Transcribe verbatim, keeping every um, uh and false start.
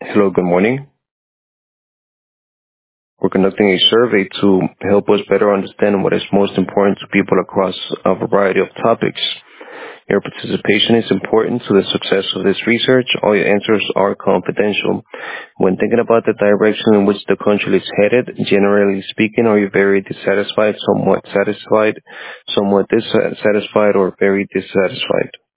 Hello, good morning. We're conducting a survey to help us better understand what is most important to people across a variety of topics. Your participation is important to the success of this research. All your answers are confidential. When thinking about the direction in which the country is headed, generally speaking, are you very dissatisfied, somewhat satisfied, somewhat dissatisfied, or very dissatisfied?